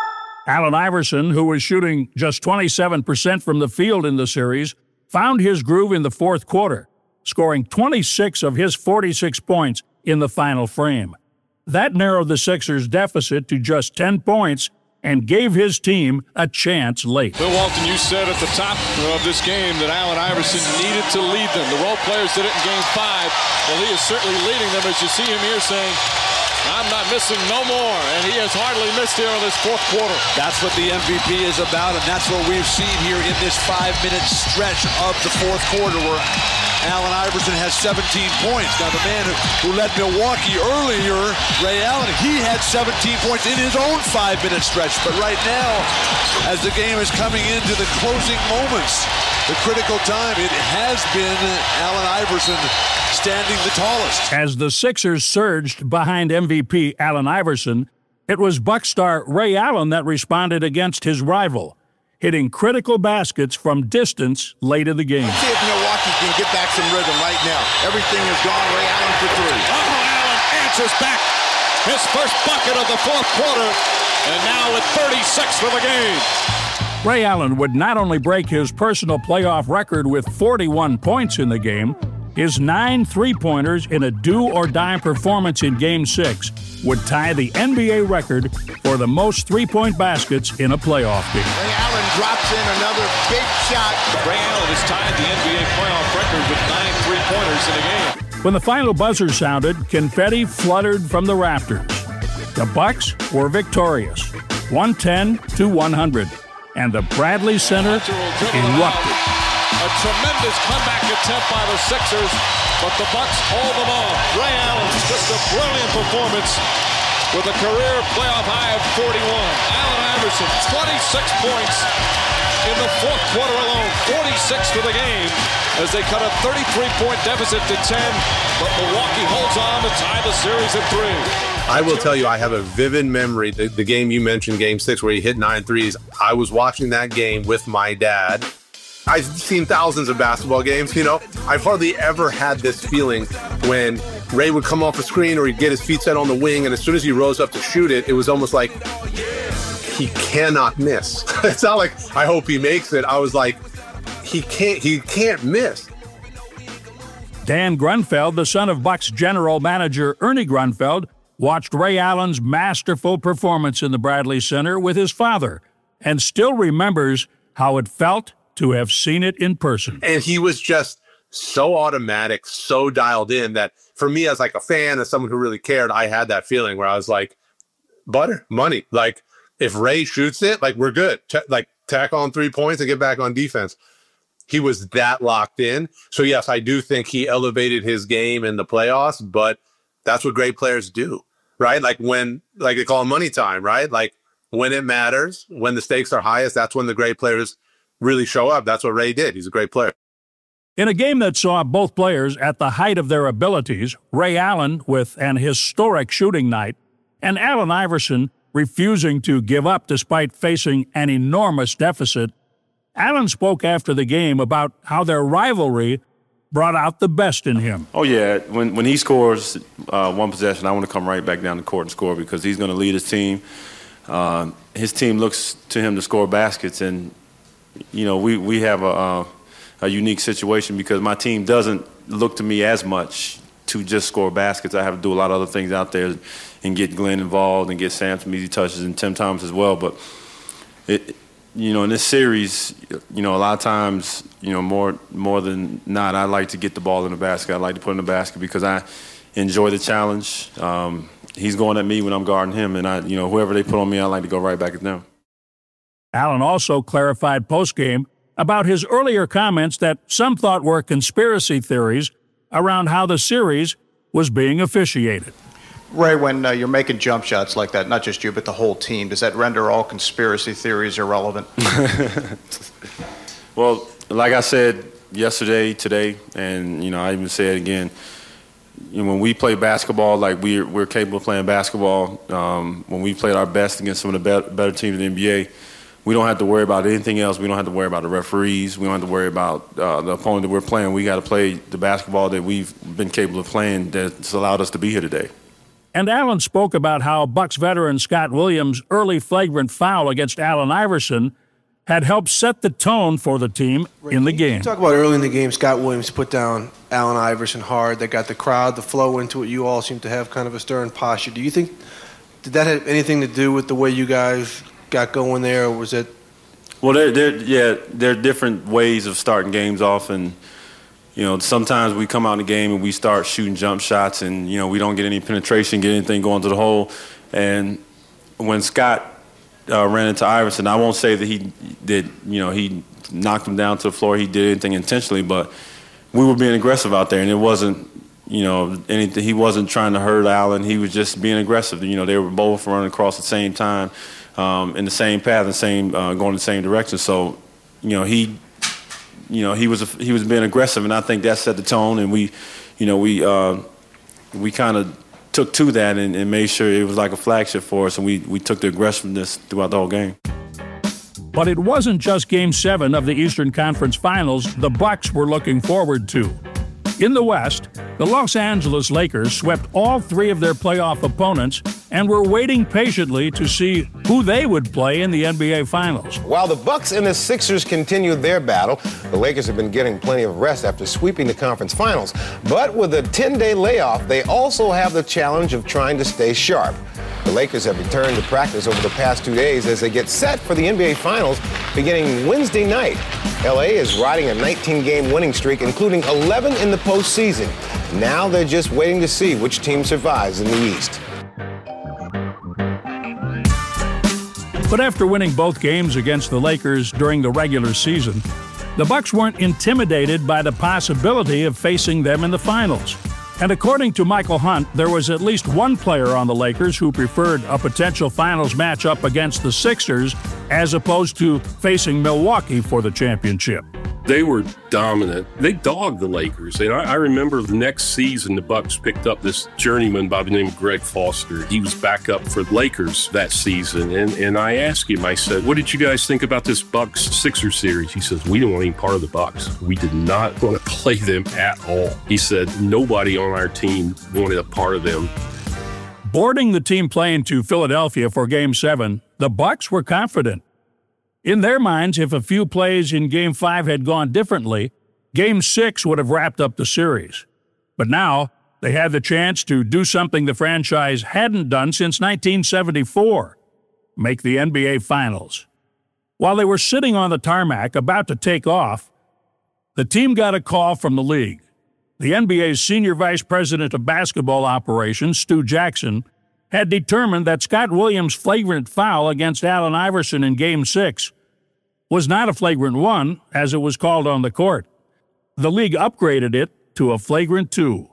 Allen Iverson, who was shooting just 27% from the field in the series, found his groove in the fourth quarter, scoring 26 of his 46 points in the final frame. That narrowed the Sixers' deficit to just 10 points and gave his team a chance late. Bill Walton, you said at the top of this game that Allen Iverson needed to lead them. The role players did it in Game 5. Well, he is certainly leading them as you see him here saying, I'm not missing no more, and he has hardly missed here in this fourth quarter. That's what the MVP is about, and that's what we've seen here in this 5-minute stretch of the fourth quarter where Allen Iverson has 17 points. Now, the man who led Milwaukee earlier, Ray Allen, he had 17 points in his own 5-minute stretch. But right now, as the game is coming into the closing moments, the critical time, it has been Allen Iverson standing the tallest. As the Sixers surged behind MVP Allen Iverson, it was Buck star Ray Allen that responded against his rival, hitting critical baskets from distance late in the game. Let's see if Milwaukee can get back some rhythm right now. Everything is gone. Ray Allen for 3. Allen answers back his first bucket of the fourth quarter, and now with 36 for the game. Ray Allen would not only break his personal playoff record with 41 points in the game, his 9 three-pointers in a do-or-die performance in Game 6 would tie the NBA record for the most three-point baskets in a playoff game. Ray Allen drops in another big shot. Ray Allen has tied the NBA playoff record with 9 three-pointers in a game. When the final buzzer sounded, confetti fluttered from the rafters. The Bucks were victorious, 110-100, and the Bradley Center erupted. A tremendous comeback attempt by the Sixers, but the Bucks hold them off. Ray Allen, just a brilliant performance with a career playoff high of 41. Allen Iverson, 26 points in the fourth quarter alone, 46 for the game as they cut a 33-point deficit to 10, but Milwaukee holds on to tie the series at 3. I will tell you, I have a vivid memory. The game you mentioned, Game 6, where he hit 9 threes. I was watching that game with my dad. I've seen thousands of basketball games, you know. I've hardly ever had this feeling when Ray would come off a screen or he'd get his feet set on the wing, and as soon as he rose up to shoot it, it was almost like he cannot miss. It's not like, I hope he makes it. I was like, he can't miss. Dan Grunfeld, the son of Bucks general manager Ernie Grunfeld, watched Ray Allen's masterful performance in the Bradley Center with his father and still remembers how it felt to have seen it in person. And he was just so automatic, so dialed in that for me as like a fan, as someone who really cared, I had that feeling where I was like, butter, money. Like if Ray shoots it, like we're good. Tack on 3 points and get back on defense. He was that locked in. So yes, I do think he elevated his game in the playoffs, but that's what great players do, right? Like when, like they call it money time, right? Like when it matters, when the stakes are highest, that's when the great players really show up. That's what Ray did. He's a great player. In a game that saw both players at the height of their abilities, Ray Allen with an historic shooting night, and Allen Iverson refusing to give up despite facing an enormous deficit, Allen spoke after the game about how their rivalry brought out the best in him. Oh, yeah. When he scores one possession, I want to come right back down the court and score because he's going to lead his team. His team looks to him to score baskets, and you know, we have a unique situation because my team doesn't look to me as much to just score baskets. I have to do a lot of other things out there and get Glenn involved and get Sam some easy touches and Tim Thomas as well. But, in this series, a lot of times, more than not, I like to get the ball in the basket. I like to put it in the basket because I enjoy the challenge. He's going at me when I'm guarding him, and whoever they put on me, I like to go right back at them. Allen also clarified postgame about his earlier comments that some thought were conspiracy theories around how the series was being officiated. Ray, when you're making jump shots like that, not just you, but the whole team, does that render all conspiracy theories irrelevant? Well, like I said yesterday, today, and I even say it again, when we play basketball, like we're capable of playing basketball, when we played our best against some of the better teams in the NBA, we don't have to worry about anything else. We don't have to worry about the referees. We don't have to worry about the opponent that we're playing. We got to play the basketball that we've been capable of playing that's allowed us to be here today. And Allen spoke about how Bucks veteran Scott Williams' early flagrant foul against Allen Iverson had helped set the tone for the team in the game. You talk about early in the game, Scott Williams put down Allen Iverson hard. They got the crowd, the flow into it. You all seem to have kind of a stern posture. Do you think, did that have anything to do with the way you guys got going there, or was it? Well, there are different ways of starting games off, and sometimes we come out in the game and we start shooting jump shots, and we don't get any penetration, get anything going to the hole. And when Scott ran into Iverson, I won't say that he knocked him down to the floor, he did anything intentionally, but we were being aggressive out there, and it wasn't anything. He wasn't trying to hurt Allen. He was just being aggressive. They were both running across the same time. In the same path, going in the same direction. So, he was being aggressive, and I think that set the tone. And we kind of took to that and made sure it was like a flagship for us, and we took the aggressiveness throughout the whole game. But it wasn't just Game 7 of the Eastern Conference Finals the Bucks were looking forward to. In the West, the Los Angeles Lakers swept all three of their playoff opponents and were waiting patiently to see who they would play in the NBA Finals. While the Bucks and the Sixers continued their battle, the Lakers have been getting plenty of rest after sweeping the conference finals. But with a 10-day layoff, they also have the challenge of trying to stay sharp. The Lakers have returned to practice over the past 2 days as they get set for the NBA Finals beginning Wednesday night. LA is riding a 19-game winning streak, including 11 in the postseason. Now they're just waiting to see which team survives in the East. But after winning both games against the Lakers during the regular season, the Bucks weren't intimidated by the possibility of facing them in the finals. And according to Michael Hunt, there was at least one player on the Lakers who preferred a potential finals matchup against the Sixers as opposed to facing Milwaukee for the championship. They were dominant. They dogged the Lakers. And I remember the next season, the Bucks picked up this journeyman by the name of Greg Foster. He was back up for the Lakers that season. And I asked him, I said, what did you guys think about this Bucks-Sixers series? He says, we didn't want any part of the Bucks. We did not want to play them at all. He said, nobody on our team wanted a part of them. Boarding the team plane to Philadelphia for Game 7, the Bucks were confident. In their minds, if a few plays in Game 5 had gone differently, Game 6 would have wrapped up the series. But now, they had the chance to do something the franchise hadn't done since 1974, make the NBA Finals. While they were sitting on the tarmac about to take off, the team got a call from the league. The NBA's Senior Vice President of Basketball Operations, Stu Jackson, had determined that Scott Williams' flagrant foul against Allen Iverson in Game 6 was not a flagrant 1, as it was called on the court. The league upgraded it to a flagrant 2.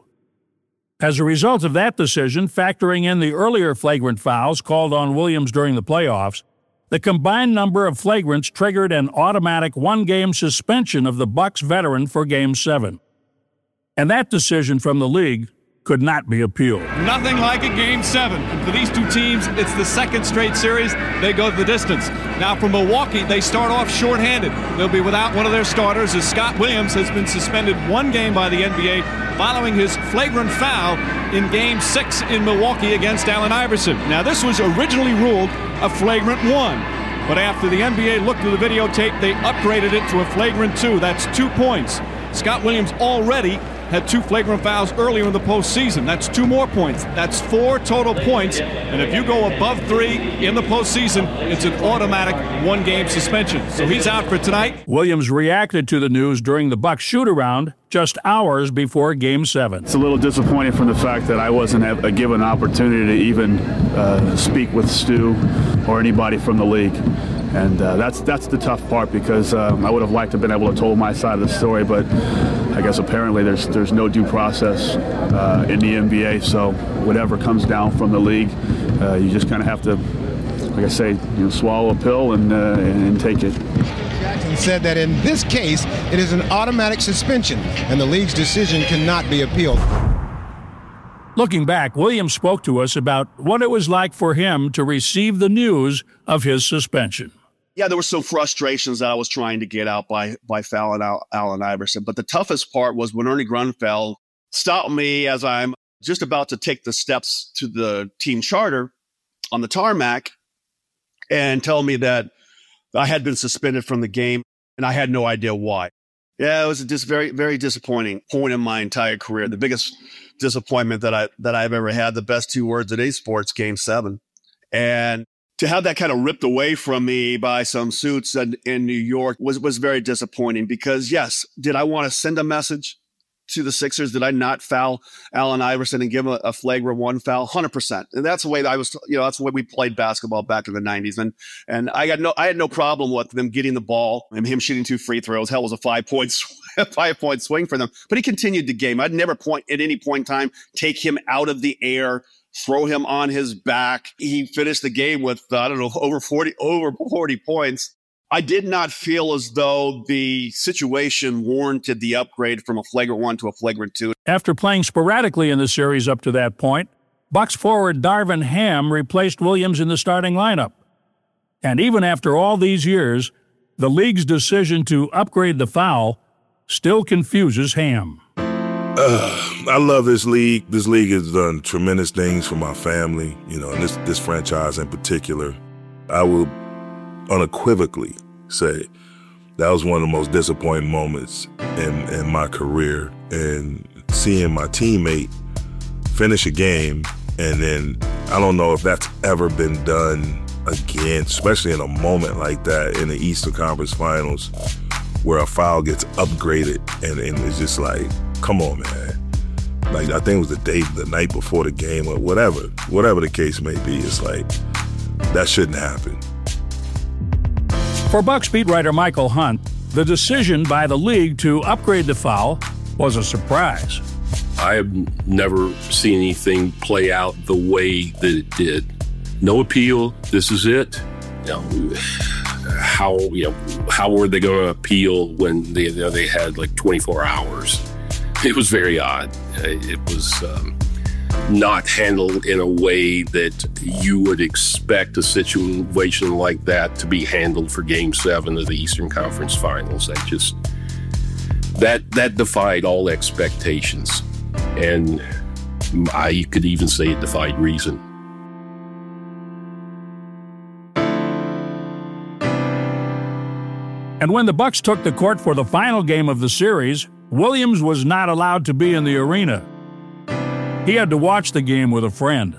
As a result of that decision, factoring in the earlier flagrant fouls called on Williams during the playoffs, the combined number of flagrants triggered an automatic 1-game suspension of the Bucks veteran for Game 7. And that decision from the league could not be appealed. Nothing like a Game 7. For these two teams, it's the second straight series. They go the distance. Now for Milwaukee, they start off shorthanded. They'll be without one of their starters as Scott Williams has been suspended 1 game by the NBA following his flagrant foul in Game 6 in Milwaukee against Allen Iverson. Now this was originally ruled a flagrant 1. But after the NBA looked at the videotape, they upgraded it to a flagrant 2. That's 2 points. Scott Williams already had 2 flagrant fouls earlier in the postseason. That's 2 more points. That's 4 total points. And if you go above 3 in the postseason, it's an automatic 1-game suspension. So he's out for tonight. Williams reacted to the news during the Bucks shoot-around just hours before Game 7. It's a little disappointing from the fact that I wasn't given an opportunity to even speak with Stu or anybody from the league. And that's the tough part because I would have liked to have been able to tell my side of the story, but I guess apparently there's no due process in the NBA. So whatever comes down from the league, you just kind of have to, like I say, swallow a pill and take it. Jackson said that in this case, it is an automatic suspension, and the league's decision cannot be appealed. Looking back, Williams spoke to us about what it was like for him to receive the news of his suspension. Yeah, there were some frustrations that I was trying to get out by fouling out Allen Iverson. But the toughest part was when Ernie Grunfeld stopped me as I'm just about to take the steps to the team charter on the tarmac and tell me that I had been suspended from the game and I had no idea why. Yeah, it was just very, very disappointing point in my entire career. The biggest disappointment that I've ever had. The best 2 words at A Sports, Game 7. And to have that kind of ripped away from me by some suits in New York was very disappointing because, yes, did I want to send a message to the Sixers? Did I not foul Allen Iverson and give him a flagrant 1 foul? 100%. And that's the way that's the way we played basketball back in the 90s. And I had no problem with them getting the ball and him shooting 2 free throws. Hell, it was a 5-point swing for them. But he continued the game. I'd never at any point in time take him out of the air, throw him on his back. He finished the game with, over 40 points. I did not feel as though the situation warranted the upgrade from a flagrant 1 to a flagrant 2. After playing sporadically in the series up to that point, Bucks forward Darvin Ham replaced Williams in the starting lineup. And even after all these years, the league's decision to upgrade the foul still confuses Ham. I love this league. This league has done tremendous things for my family, and this franchise in particular. I will unequivocally say that was one of the most disappointing moments in my career, and seeing my teammate finish a game, and then I don't know if that's ever been done again, especially in a moment like that in the Eastern Conference Finals where a foul gets upgraded and it's just like, come on, man. Like, I think it was the night before the game or whatever the case may be. It's like, that shouldn't happen. For Bucks beat writer Michael Hunt, the decision by the league to upgrade the foul was a surprise. I have never seen anything play out the way that it did. No appeal. This is it. How were they going to appeal when they had like 24 hours? It was very odd. It was not handled in a way that you would expect a situation like that to be handled for Game 7 of the Eastern Conference Finals. That defied all expectations, and I could even say it defied reason. And when the Bucks took the court for the final game of the series, Williams was not allowed to be in the arena. He had to watch the game with a friend.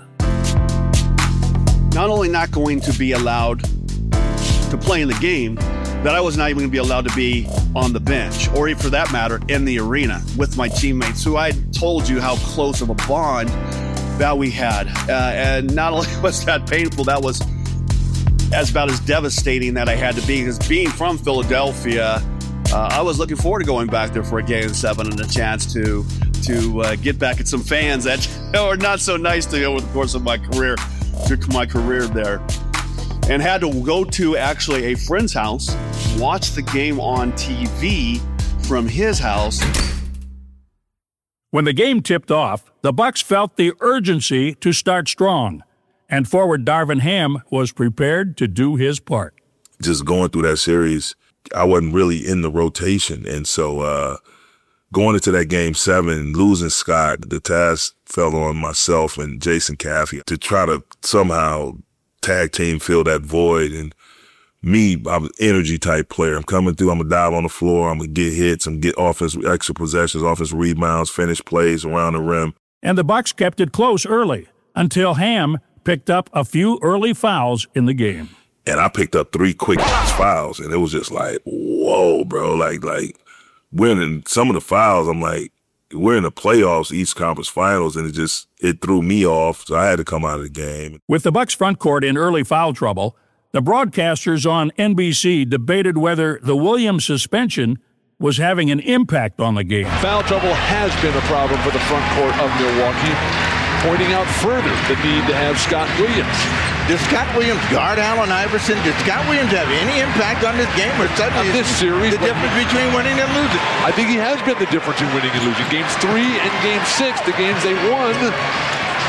Not only not going to be allowed to play in the game, that I was not even going to be allowed to be on the bench, or for that matter, in the arena with my teammates, who I told you how close of a bond that we had. And not only was that painful, that was about as devastating that I had to be, because being from Philadelphia, I was looking forward to going back there for a Game 7 and a chance to get back at some fans that were not so nice to me over the course of my career there. And had to go to actually a friend's house, watch the game on TV from his house. When the game tipped off, the Bucks felt the urgency to start strong, and forward Darvin Ham was prepared to do his part. Just going through that series, I wasn't really in the rotation, and so going into that Game 7, losing Scott, the task fell on myself and Jason Caffey to try to somehow tag team fill that void. And me, I'm an energy type player. I'm coming through, I'm going to dive on the floor, I'm going to get hits, I'm going to get offense, extra possessions, offensive rebounds, finish plays around the rim. And the Bucks kept it close early until Ham picked up a few early fouls in the game. And I picked up 3 quick fouls, and it was just like, whoa, bro. Like winning some of the fouls, I'm like, we're in the playoffs, East Conference Finals, and it threw me off, so I had to come out of the game. With the Bucks front court in early foul trouble, the broadcasters on NBC debated whether the Williams suspension was having an impact on the game. Foul trouble has been a problem for the front court of Milwaukee, pointing out further the need to have Scott Williams. Does Scott Williams guard Allen Iverson? Did Scott Williams have any impact on this game, or suddenly this series, the difference between winning and losing? I think he has been the difference in winning and losing. Games 3 and Game 6, the games they won,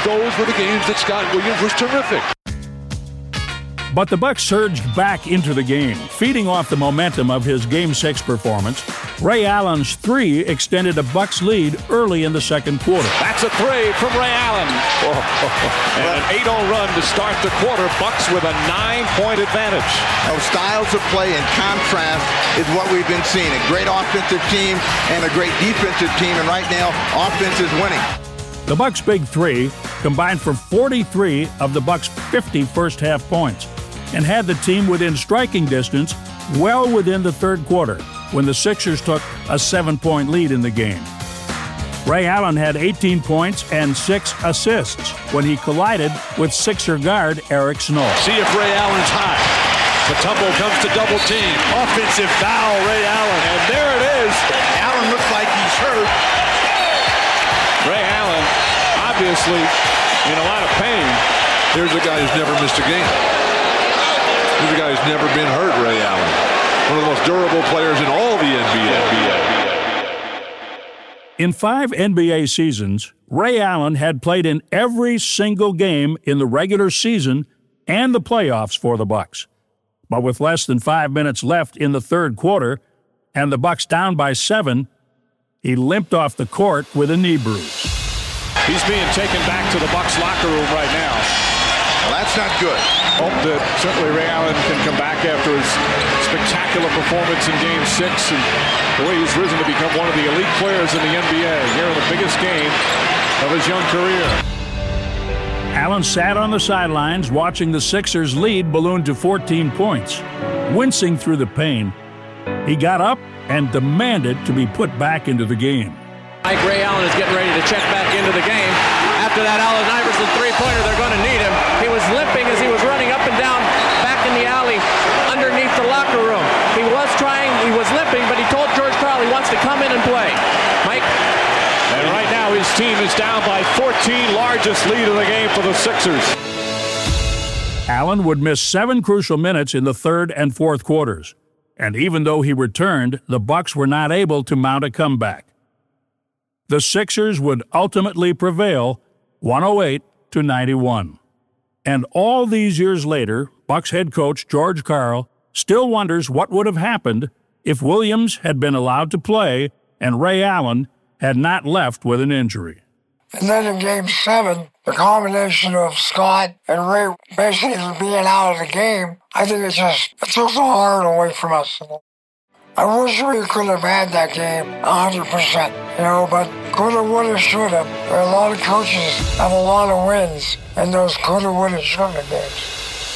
those were the games that Scott Williams was terrific. But the Bucks surged back into the game, feeding off the momentum of his Game 6 performance. Ray Allen's three extended a Bucks lead early in the second quarter. That's a three from Ray Allen. And an 8-0 run to start the quarter. Bucks with a 9-point advantage. Those styles of play in contrast is what we've been seeing. A great offensive team and a great defensive team, and right now, offense is winning. The Bucks' big three combined for 43 of the Bucks' 50 first-half points and had the team within striking distance well within the third quarter when the Sixers took a 7-point lead in the game. Ray Allen had 18 points and 6 assists when he collided with Sixer guard Eric Snow. See if Ray Allen's hot. Mutombo comes to double team. Offensive foul, Ray Allen. And there it is. Allen looks like he's hurt. Ray Allen, obviously in a lot of pain. Here's a guy who's never missed a game. Here's a guy who's never been hurt, Ray Allen. One of the most durable players in all the NBA. In 5 NBA seasons, Ray Allen had played in every single game in the regular season and the playoffs for the Bucks. But with less than 5 minutes left in the third quarter and the Bucks down by 7, he limped off the court with a knee bruise. He's being taken back to the Bucks locker room right now. Well, that's not good. Hope that certainly Ray Allen can come back after his spectacular performance in Game 6 and the way he's risen to become one of the elite players in the NBA here in the biggest game of his young career. Allen sat on the sidelines watching the Sixers' lead balloon to 14 points. Wincing through the pain, he got up and demanded to be put back into the game. Mike Ray Allen is getting ready to check back into the game. After that Allen Iverson three-pointer, they're going to need him. He was limping as he was running up and down back in the alley underneath the locker room. He was limping, but he told George Karl he wants to come in and play. Mike? And right now his team is down by 14, largest lead of the game for the Sixers. Allen would miss 7 crucial minutes in the third and fourth quarters. And even though he returned, the Bucks were not able to mount a comeback. The Sixers would ultimately prevail 108-91. And all these years later, Bucks head coach George Karl still wonders what would have happened if Williams had been allowed to play and Ray Allen had not left with an injury. And then in Game 7, the combination of Scott and Ray basically being out of the game, I think it took the heart away from us. I wish we could have had that game 100%, but coulda, woulda, shoulda. There are a lot of coaches have a lot of wins in those coulda, woulda, shoulda games.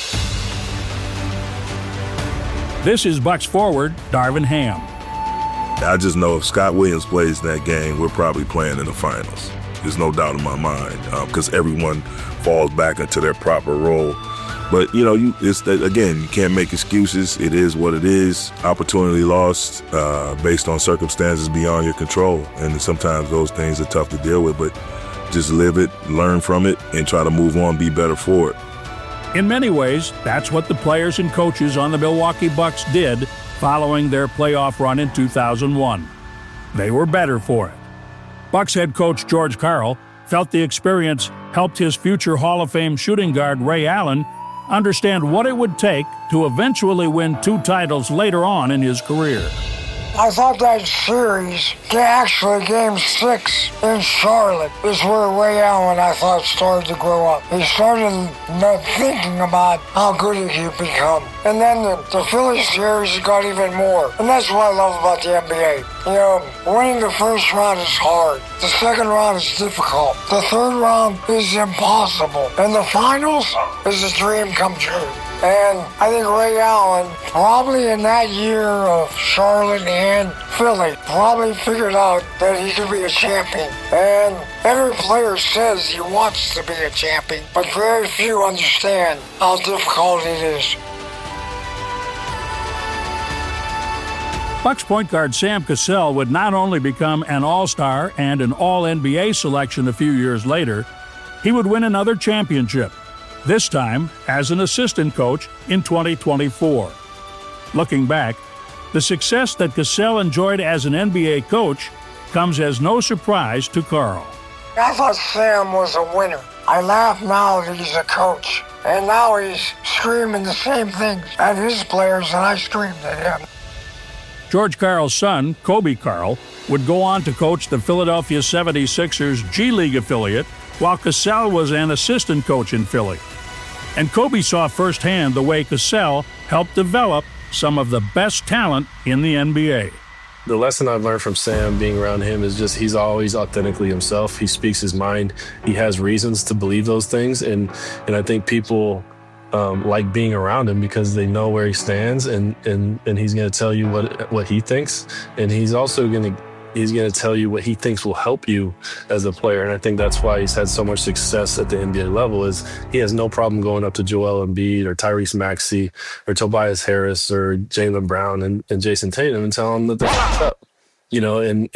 This is Bucks forward Darvin Ham. I just know if Scott Williams plays that game, we're probably playing in the finals. There's no doubt in my mind because everyone falls back into their proper role. But, you can't make excuses. It is what it is. Opportunity lost based on circumstances beyond your control. And sometimes those things are tough to deal with, but just live it, learn from it, and try to move on, be better for it. In many ways, that's what the players and coaches on the Milwaukee Bucks did following their playoff run in 2001. They were better for it. Bucks head coach George Karl felt the experience helped his future Hall of Fame shooting guard Ray Allen understand what it would take to eventually win 2 titles later on in his career. I thought that series, actually Game 6 in Charlotte, is where Ray Allen, I thought, started to grow up. He started thinking about how good he could become. And then the Philly series got even more. And that's what I love about the NBA. Winning the first round is hard. The second round is difficult. The third round is impossible. And the finals is a dream come true. And I think Ray Allen, probably in that year of Charlotte and Philly, probably figured out that he could be a champion. And every player says he wants to be a champion, but very few understand how difficult it is. Bucks point guard Sam Cassell would not only become an All-Star and an All-NBA selection a few years later, he would win another championship, this time as an assistant coach in 2024. Looking back, the success that Cassell enjoyed as an NBA coach comes as no surprise to Karl. I thought Sam was a winner. I laugh now that he's a coach. And now he's screaming the same things at his players that I screamed at him. George Karl's son, Kobe Karl, would go on to coach the Philadelphia 76ers G League affiliate, while Cassell was an assistant coach in Philly. And Kobe saw firsthand the way Cassell helped develop some of the best talent in the NBA. The lesson I've learned from Sam being around him is just he's always authentically himself. He speaks his mind. He has reasons to believe those things. And I think people like being around him because they know where he stands and he's going to tell you what he thinks. And he's also going to tell you what he thinks will help you as a player. And I think that's why he's had so much success at the NBA level is he has no problem going up to Joel Embiid or Tyrese Maxey or Tobias Harris or Jaylen Brown and Jason Tatum and telling them that they're fucked up. You know, and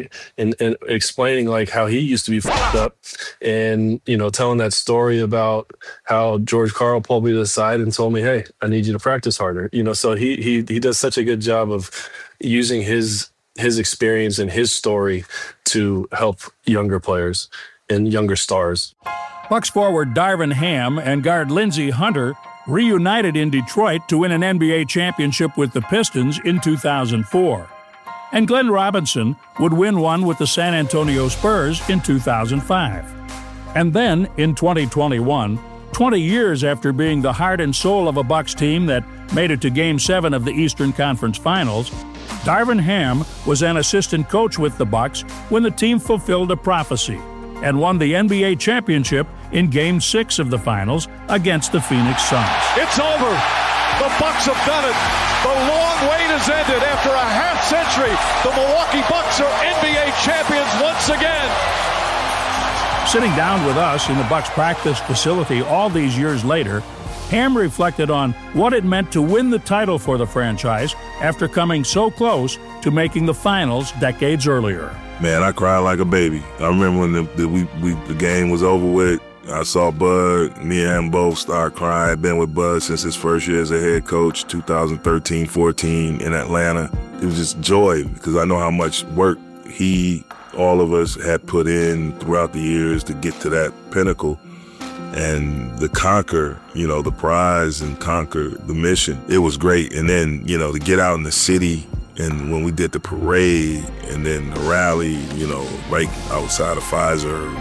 explaining like how he used to be fucked up and, you know, telling that story about how George Karl pulled me to the side and told me, hey, I need you to practice harder. You know, so he does such a good job of using his experience and his story to help younger players and younger stars. Bucks forward Darvin Ham and guard Lindsey Hunter reunited in Detroit to win an NBA championship with the Pistons in 2004. And Glenn Robinson would win one with the San Antonio Spurs in 2005. And then, in 2021, 20 years after being the heart and soul of a Bucks team that made it to Game 7 of the Eastern Conference Finals, Darvin Ham was an assistant coach with the Bucks when the team fulfilled a prophecy and won the NBA championship in Game 6 of the Finals against the Phoenix Suns. It's over. The Bucks have done it. The long wait has ended. After a half century, the Milwaukee Bucks are NBA champions once again. Sitting down with us in the Bucks practice facility all these years later, Ham reflected on what it meant to win the title for the franchise after coming so close to making the finals decades earlier. Man, I cried like a baby. I remember when the game was over with. I saw Bud, me and him both start crying. I've been with Bud since his first year as a head coach, 2013-14 in Atlanta. It was just joy because I know how much work all of us had put in throughout the years to get to that pinnacle and to conquer, you know, the prize and conquer the mission. It was great. And then, you know, to get out in the city and when we did the parade and then the rally, you know, right outside of Pfizer,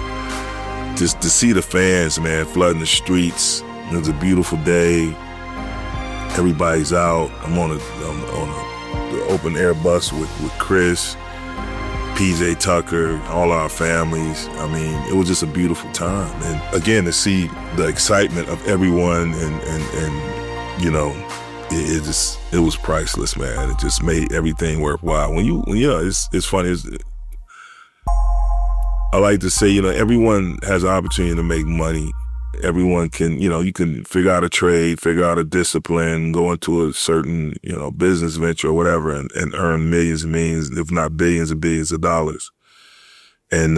just to see the fans, man, flooding the streets. It was a beautiful day. Everybody's out. I'm on the open air bus with Chris, PJ Tucker, all our families. I mean, it was just a beautiful time. And again, to see the excitement of everyone and you know, it was priceless, man. It just made everything worthwhile. It's funny. I like to say, you know, everyone has an opportunity to make money. Everyone can, you know, you can figure out a trade, figure out a discipline, go into a certain, you know, business venture or whatever and earn millions and millions, if not billions and billions of dollars. And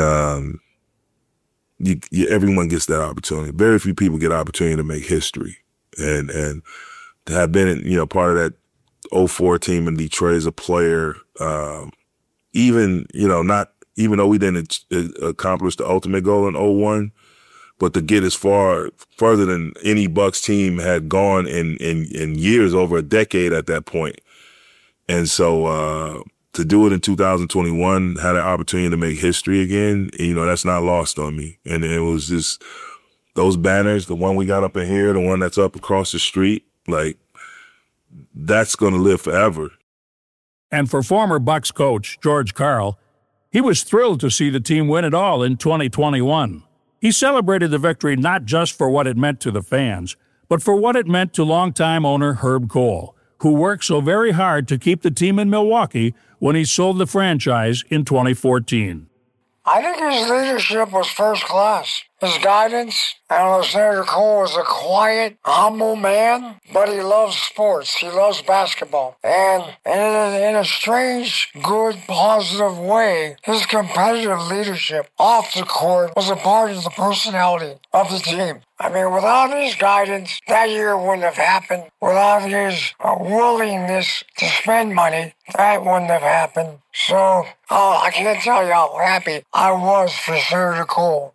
everyone gets that opportunity. Very few people get an opportunity to make history. And to have been, you know, part of that 2004 team in Detroit as a player, even though we didn't accomplish the ultimate goal in 2001, but to get as further than any Bucks team had gone in years, over a decade at that point. And so to do it in 2021, had an opportunity to make history again, you know, that's not lost on me. And it was just those banners, the one we got up in here, the one that's up across the street, like, that's going to live forever. And for former Bucks coach George Karl, he was thrilled to see the team win it all in 2021. He celebrated the victory not just for what it meant to the fans, but for what it meant to longtime owner Herb Kohl, who worked so very hard to keep the team in Milwaukee when he sold the franchise in 2014. I think his leadership was first class. His guidance, Senator Kohl is a quiet, humble man, but he loves sports. He loves basketball. And in a strange, good, positive way, his competitive leadership off the court was a part of the personality of the team. I mean, without his guidance, that year wouldn't have happened. Without his willingness to spend money, that wouldn't have happened. So, I can't tell you how happy I was for Senator Kohl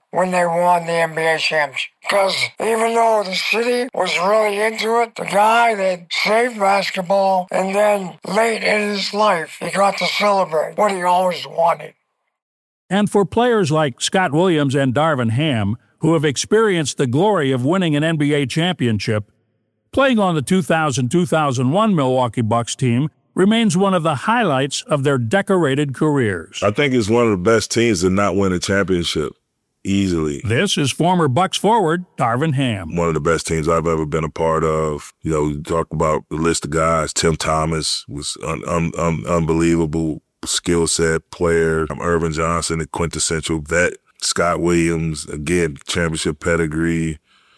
when they won the NBA championship. Because even though the city was really into it, the guy that saved basketball, and then late in his life, he got to celebrate what he always wanted. And for players like Scott Williams and Darvin Ham, who have experienced the glory of winning an NBA championship, playing on the 2000-2001 Milwaukee Bucks team remains one of the highlights of their decorated careers. I think it's one of the best teams to not win a championship easily. This is former Bucks forward Darvin Ham. One of the best teams I've ever been a part of. You know, you talk about the list of guys. Tim Thomas was unbelievable skill set player. Irvin Johnson, the quintessential vet. Scott Williams, again, championship pedigree.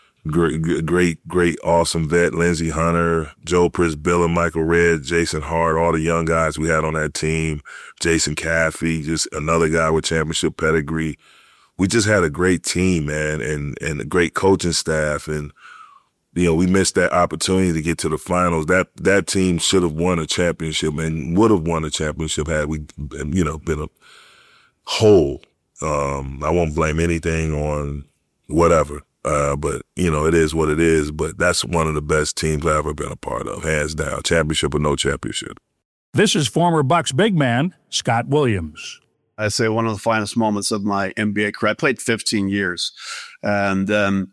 Great, awesome vet. Lindsey Hunter, Joe Prisbilla, Michael Redd, Jason Hart, all the young guys we had on that team. Jason Caffey, just another guy with championship pedigree. We just had a great team, man, and a great coaching staff. And, you know, we missed that opportunity to get to the finals. That team should have won a championship and would have won a championship had we, you know, been a whole. I won't blame anything on whatever. But, you know, it is what it is. But that's one of the best teams I've ever been a part of, hands down, championship or no championship. This is former Bucks big man, Scott Williams. I say one of the finest moments of my NBA career. I played 15 years. And of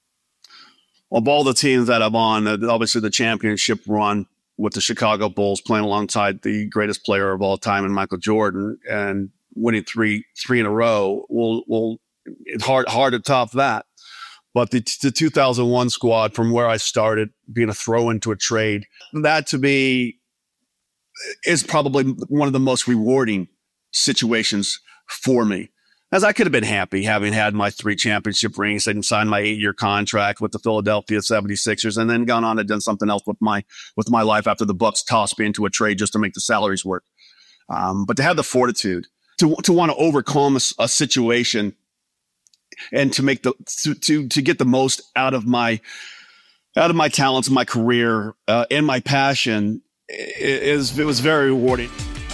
all the teams that I'm on, obviously the championship run with the Chicago Bulls, playing alongside the greatest player of all time in Michael Jordan, and winning three in a row, it's hard to top that. But the 2001 squad, from where I started, being a throw into a trade, that to me is probably one of the most rewarding situations for me. As I could have been happy having had my 3 championship rings and signed my 8-year contract with the Philadelphia 76ers, and then gone on and done something else with my life after the Bucks tossed me into a trade just to make the salaries work. But to have the fortitude to want to overcome a situation and to make to get the most out of my talents, my career, and my passion, it was very rewarding.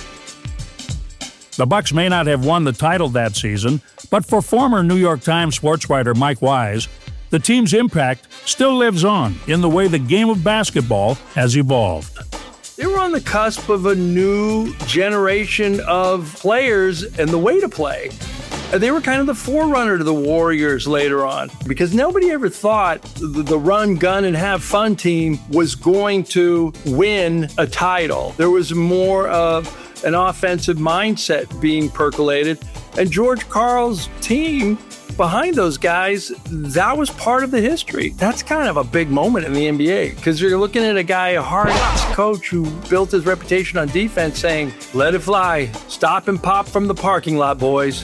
The Bucks may not have won the title that season, but for former New York Times sports writer Mike Wise, the team's impact still lives on in the way the game of basketball has evolved. They were on the cusp of a new generation of players and the way to play. They were kind of the forerunner to the Warriors later on, because nobody ever thought the run, gun, and have fun team was going to win a title. There was more of an offensive mindset being percolated, and George Karl's team behind those guys, that was part of the history. That's kind of a big moment in the NBA, because you're looking at a guy, a hard-ass coach who built his reputation on defense, saying, let it fly, stop and pop from the parking lot, boys.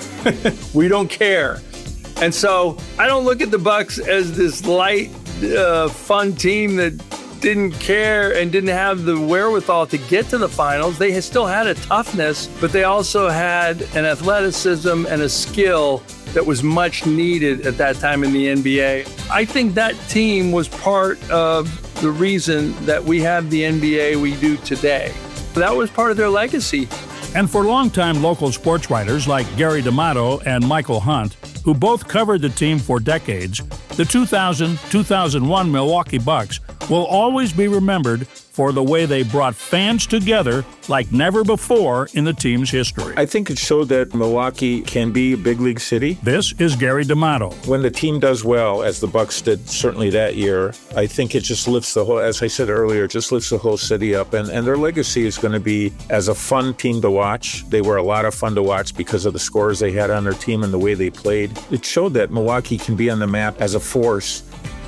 We don't care. And so I don't look at the Bucks as this light, fun team that didn't care and didn't have the wherewithal to get to the finals. They still had a toughness, but they also had an athleticism and a skill that was much needed at that time in the NBA. I think that team was part of the reason that we have the NBA we do today. That was part of their legacy. And for longtime local sports writers like Gary D'Amato and Michael Hunt, who both covered the team for decades, the 2000-2001 Milwaukee Bucks will always be remembered for the way they brought fans together like never before in the team's history. I think it showed that Milwaukee can be a big league city. This is Gary D'Amato. When the team does well, as the Bucks did certainly that year, I think it just lifts the whole, as I said earlier, it just lifts the whole city up. And their legacy is going to be as a fun team to watch. They were a lot of fun to watch because of the scores they had on their team and the way they played. It showed that Milwaukee can be on the map as a force.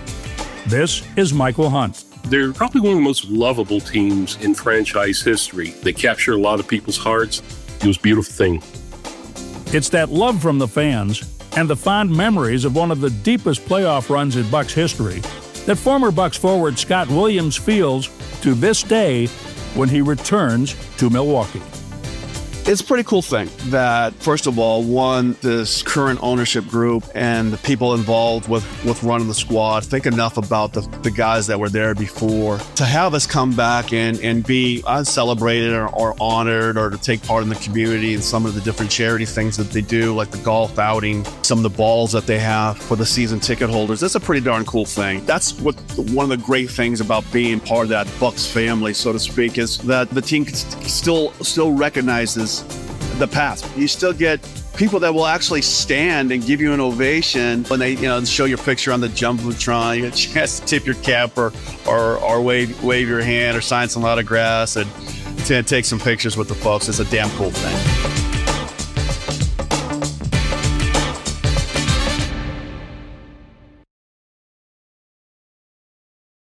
This is Michael Hunt. They're probably one of the most lovable teams in franchise history. They capture a lot of people's hearts. It was a beautiful thing. It's that love from the fans and the fond memories of one of the deepest playoff runs in Bucks history that former Bucks forward Scott Williams feels to this day when he returns to Milwaukee. It's a pretty cool thing that, first of all, this current ownership group and the people involved with running the squad think enough about the guys that were there before to have us come back and be celebrated or honored, or to take part in the community and some of the different charity things that they do, like the golf outing, some of the balls that they have for the season ticket holders. That's a pretty darn cool thing. That's one of the great things about being part of that Bucs family, so to speak, is that the team still recognizes the past. You still get people that will actually stand and give you an ovation when they, show your picture on the Jumbotron. You get a chance to tip your cap or wave your hand or sign some autographs and take some pictures with the folks. It's a damn cool thing.